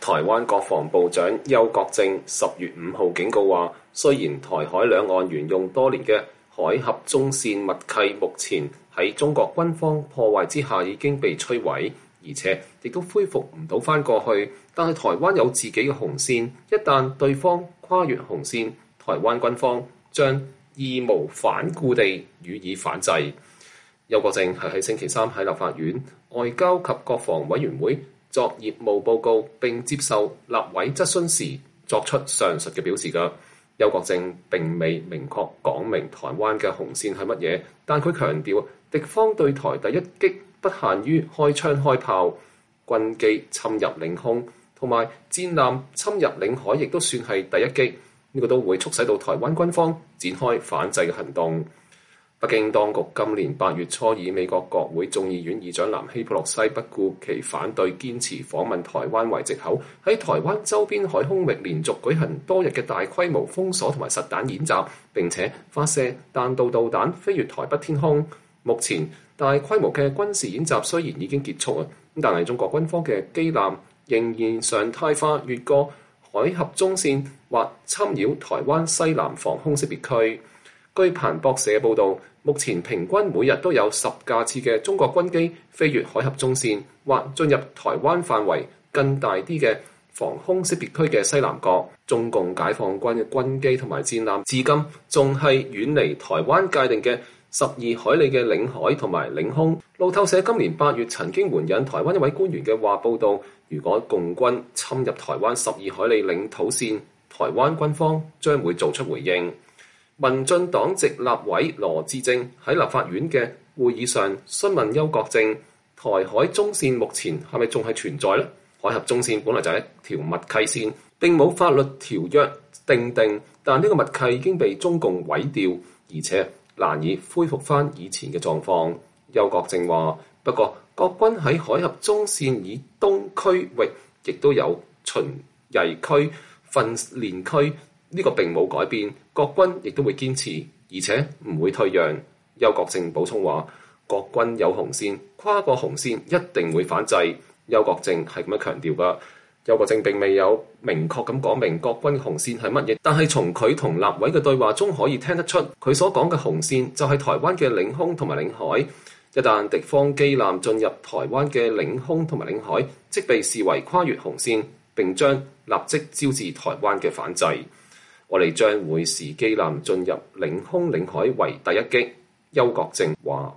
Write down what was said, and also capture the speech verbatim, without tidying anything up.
台灣國防部長邱國正十月五號警告話，雖然台海兩岸沿用多年嘅海峽中線默契目前喺中國軍方破壞之下已經被摧毀，而且亦都恢復唔到返過去，但係台灣有自己嘅紅線，一旦對方跨越紅線，台灣軍方將義無反顧地予以反制。邱國正係喺星期三喺立法院外交及國防委員會作業務報告並接受立委質詢時作出上述嘅表示嘅。邱國正並未明確講明台灣嘅紅線係乜嘢，但佢強調敵方對台第一擊不限於開槍開炮，軍機侵入領空同埋戰艦侵入領海亦都算係第一擊，呢個都會促使到台灣軍方展開反制嘅行動。北京當局今年八月初以美國國會眾議院議長南希佩洛西不顧其反對堅持訪問台灣為藉口，喺台灣周邊海空域連續舉行多日嘅大規模封鎖同埋實彈演習，並且發射彈道導彈飛越台北天空。目前大規模嘅軍事演習雖然已經結束啊，但係中國軍方嘅機艦仍然常態化越過海峽中線或侵擾台灣西南防空識別區。據彭博社報導，目前平均每日都有十架次嘅中國軍機飛越海峽中線或進入台灣範圍更大啲嘅防空識別區嘅西南角。中共解放軍嘅軍機同埋戰艦至今仲係遠離台灣界定嘅十二海里嘅領海同埋領空。路透社今年八月曾經援引台灣一位官員嘅話報導，如果共軍侵入台灣十二海里領土線，台灣軍方將會做出回應。民進黨籍立委羅致政喺立法院嘅會議上詢問邱國正，台海中線目前係咪仲係存在呢？海峽中線本來就係一條默契線，並冇法律條約定定，但呢個默契已經被中共毀掉，而且難以恢復翻以前嘅狀況。邱國正話：不過國軍喺海峽中線以東區域亦都有巡曳區、訓練區。呢個並冇改變，國軍亦都會堅持，而且唔會退讓。邱國正補充話：國軍有紅線，跨過紅線一定會反制。邱國正係咁樣強調㗎。邱國正並未有明確咁講明國軍紅線係乜嘢，但係從佢同立委嘅對話中可以聽得出，佢所講嘅紅線就係台灣嘅領空同埋領海。一旦敵方機艦進入台灣嘅領空同埋領海，即被視為跨越紅線，並將立即招致台灣嘅反制。我哋將會視機艦進入領空領海為第一擊，邱國正話。